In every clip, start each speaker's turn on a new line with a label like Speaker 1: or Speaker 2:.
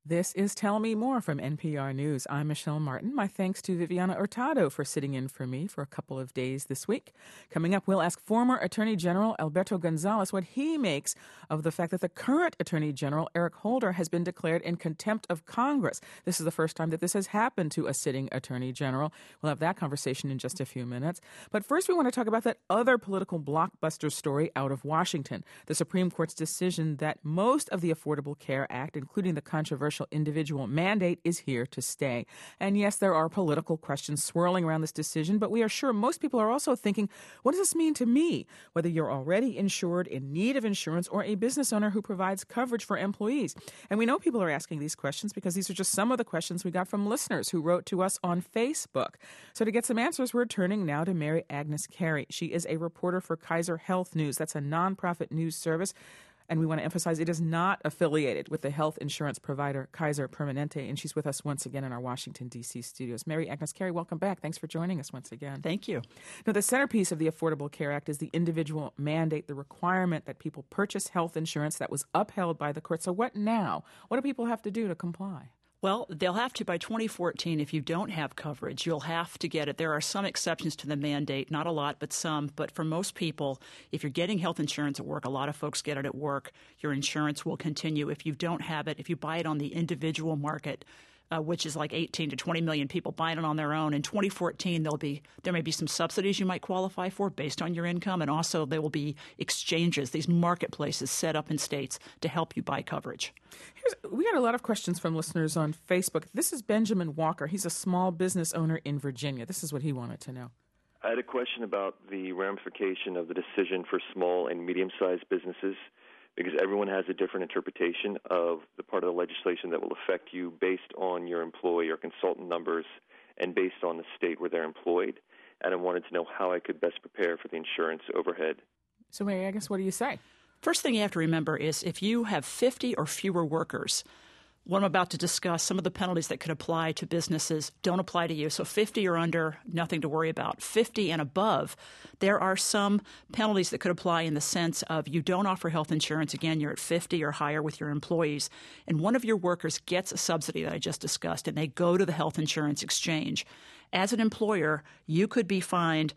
Speaker 1: This is Tell Me More from NPR News. I'm Michelle Martin. My thanks to Viviana Hurtado for sitting in for me for a couple of days this week. Coming up, we'll ask former Attorney General Alberto Gonzales what he makes of the fact that the current Attorney General, Eric Holder, has been declared in contempt of Congress. This is the first time that this has happened to a sitting Attorney General. We'll have that conversation in just a few minutes. But first, we want to talk about that other political blockbuster story out of Washington, the Supreme Court's decision that most of the Affordable Care Act, including the controversial individual mandate, is here to stay. And yes, there are political questions swirling around this decision, but we are sure most people are also thinking, what does this mean to me? Whether you're already insured, in need of insurance, or a business owner who provides coverage for employees. And we know people are asking these questions because these are just some of the questions we got from listeners who wrote to us on Facebook. So to get some answers, we're turning now to Mary Agnes Carey. She is a reporter for Kaiser Health News. That's a nonprofit news service. And we want to emphasize it is not affiliated with the health insurance provider Kaiser Permanente. And she's with us once again in our Washington, D.C. studios. Mary Agnes Carey, welcome back. Thanks for joining us once again.
Speaker 2: Thank you.
Speaker 1: Now, the centerpiece of the Affordable Care Act is the individual mandate, the requirement that people purchase health insurance that was upheld by the court. So what now? What do people have to do to comply?
Speaker 2: Well, they'll have to by 2014. If you don't have coverage, you'll have to get it. There are some exceptions to the mandate, not a lot, but some. But for most people, if you're getting health insurance at work, a lot of folks get it at work, your insurance will continue. If you don't have it, if you buy it on the individual market, which is like 18 to 20 million people buying it on their own. In 2014, there may be some subsidies you might qualify for based on your income, and also there will be exchanges, these marketplaces set up in states to help you buy coverage.
Speaker 1: We got a lot of questions from listeners on Facebook. This is Benjamin Walker. He's a small business owner in Virginia. This is what he wanted to know.
Speaker 3: I had a question about the ramification of the decision for small and medium-sized businesses, because everyone has a different interpretation of the part of the legislation that will affect you based on your employee or consultant numbers and based on the state where they're employed. And I wanted to know how I could best prepare for the insurance overhead.
Speaker 1: So, Mary, I guess, what do you say?
Speaker 2: First thing you have to remember is if you have 50 or fewer workers, what I'm about to discuss, some of the penalties that could apply to businesses don't apply to you. So 50 or under, nothing to worry about. 50 and above, there are some penalties that could apply in the sense of you don't offer health insurance. Again, you're at 50 or higher with your employees, and one of your workers gets a subsidy that I just discussed, and they go to the health insurance exchange. As an employer, you could be fined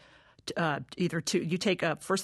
Speaker 2: you take first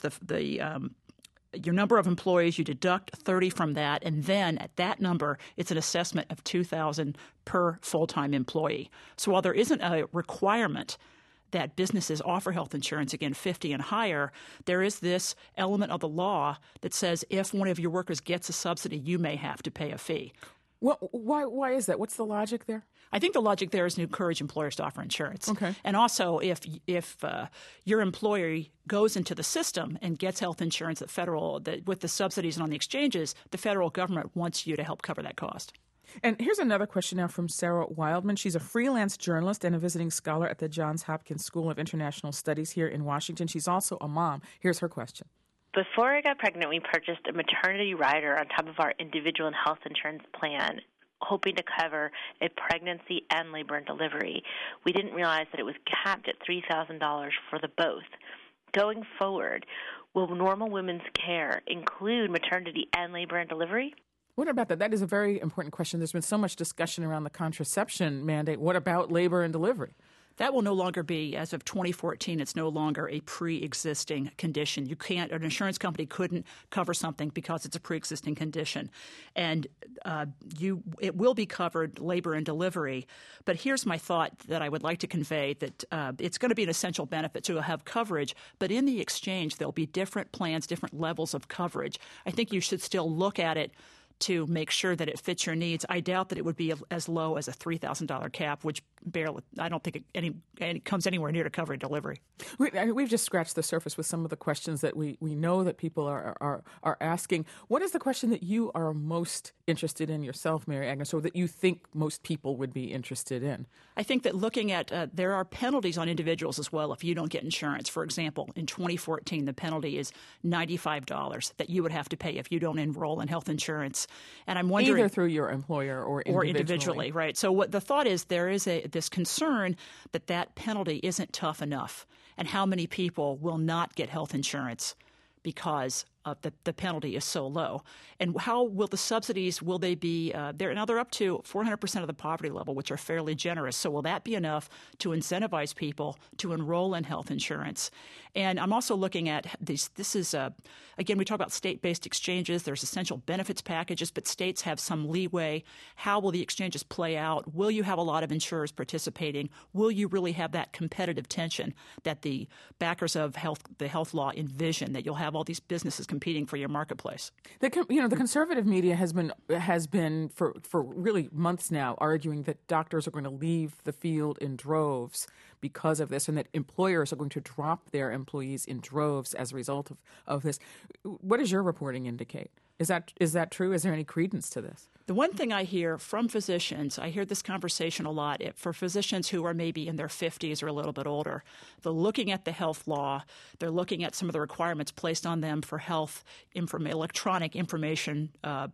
Speaker 2: your number of employees, you deduct 30 from that, and then at that number, it's an assessment of $2,000 per full-time employee. So while there isn't a requirement that businesses offer health insurance, again, 50 and higher, there is this element of the law that says if one of your workers gets a subsidy, you may have to pay a fee.
Speaker 1: Well, why is that? What's the logic there?
Speaker 2: I think the logic there is to encourage employers to offer insurance.
Speaker 1: Okay.
Speaker 2: And also, if your employer goes into the system and gets health insurance with the subsidies and on the exchanges, the federal government wants you to help cover that cost.
Speaker 1: And here's another question now from Sarah Wildman. She's a freelance journalist and a visiting scholar at the Johns Hopkins School of International Studies here in Washington. She's also a mom. Here's her question.
Speaker 4: Before I got pregnant, we purchased a maternity rider on top of our individual and health insurance plan, hoping to cover a pregnancy and labor and delivery. We didn't realize that it was capped at $3,000 for the both. Going forward, will normal women's care include maternity and labor and delivery?
Speaker 1: What about that? That is a very important question. There's been so much discussion around the contraception mandate. What about labor and delivery?
Speaker 2: That will no longer be, as of 2014, it's no longer a pre-existing condition. An insurance company couldn't cover something because it's a pre-existing condition. And it will be covered, labor and delivery. But here's my thought that I would like to convey, that it's going to be an essential benefit to have coverage. But in the exchange, there'll be different plans, different levels of coverage. I think you should still look at it to make sure that it fits your needs. I doubt that it would be as low as a $3,000 cap, which barely, I don't think it comes anywhere near to covering delivery.
Speaker 1: We've just scratched the surface with some of the questions that we know that people are asking. What is the question that you are most interested in yourself, Mary Agnes, or that you think most people would be interested in?
Speaker 2: I think that looking at there are penalties on individuals as well if you don't get insurance. For example, in 2014, the penalty is $95 that you would have to pay if you don't enroll in health insurance. And I'm wondering,
Speaker 1: either through your employer or individually,
Speaker 2: right? So what the thought is, there is this concern that penalty isn't tough enough, and how many people will not get health insurance because the penalty is so low. And how will the subsidies, will they be, they're up to 400% of the poverty level, which are fairly generous. So will that be enough to incentivize people to enroll in health insurance? And I'm also looking at this is, again, we talk about state-based exchanges. There's essential benefits packages, but states have some leeway. How will the exchanges play out? Will you have a lot of insurers participating? Will you really have that competitive tension that the backers of the health law envision, that you'll have all these businesses competing for your marketplace?
Speaker 1: The conservative media has been for really months now arguing that doctors are going to leave the field in droves because of this, and that employers are going to drop their employees in droves as a result of this. What does your reporting indicate? Is that true? Is there any credence to this?
Speaker 2: The one thing I hear from physicians, I hear this conversation a lot, for physicians who are maybe in their 50s or a little bit older, they're looking at the health law, they're looking at some of the requirements placed on them for health electronic information, health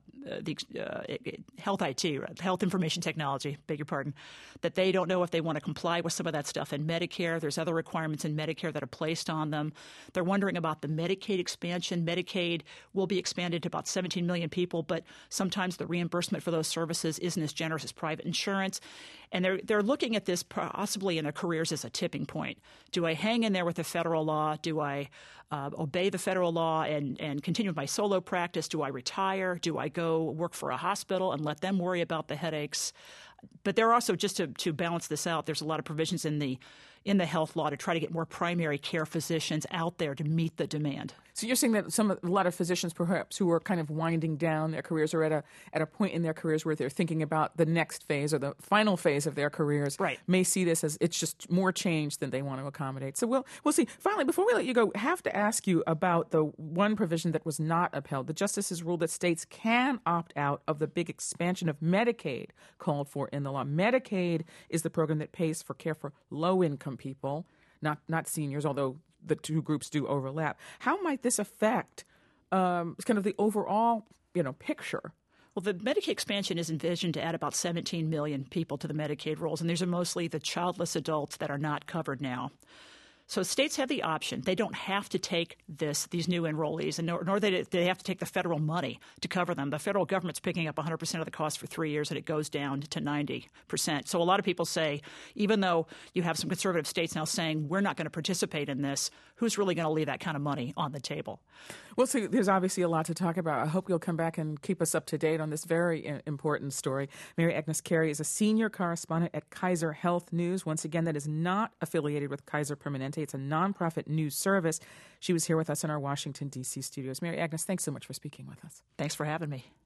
Speaker 2: IT, health information technology, beg your pardon, that they don't know if they want to comply with some of that stuff in Medicare. There's other requirements in Medicare that are placed on them. They're wondering about the Medicaid expansion. Medicaid will be expanded to about 17 million people, but sometimes the reimbursement for those services isn't as generous as private insurance. And they're looking at this possibly in their careers as a tipping point. Do I hang in there with the federal law? Do I obey the federal law and continue with my solo practice? Do I retire? Do I go work for a hospital and let them worry about the headaches? But there are also, just to balance this out, there's a lot of provisions in the health law to try to get more primary care physicians out there to meet the demand.
Speaker 1: So you're saying that a lot of physicians, perhaps, who are kind of winding down their careers or at a point in their careers where they're thinking about the next phase or the final phase of their careers,
Speaker 2: right,
Speaker 1: may see this as it's just more change than they want to accommodate. So we'll see. Finally, before we let you go, I have to ask you about the one provision that was not upheld. The justices ruled that states can opt out of the big expansion of Medicaid called for in the law. Medicaid is the program that pays for care for low-income people, not seniors, although the two groups do overlap. How might this affect kind of the overall, picture?
Speaker 2: Well, the Medicaid expansion is envisioned to add about 17 million people to the Medicaid rolls, and these are mostly the childless adults that are not covered now. So states have the option. They don't have to take these new enrollees, and nor do they have to take the federal money to cover them. The federal government's picking up 100% of the cost for 3 years, and it goes down to 90%. So a lot of people say, even though you have some conservative states now saying, we're not going to participate in this, who's really going to leave that kind of money on the table?
Speaker 1: Well, so there's obviously a lot to talk about. I hope you'll come back and keep us up to date on this very important story. Mary Agnes Carey is a senior correspondent at Kaiser Health News. Once again, that is not affiliated with Kaiser Permanente. It's a nonprofit news service. She was here with us in our Washington, D.C. studios. Mary Agnes, thanks so much for speaking with us.
Speaker 2: Thanks for having me.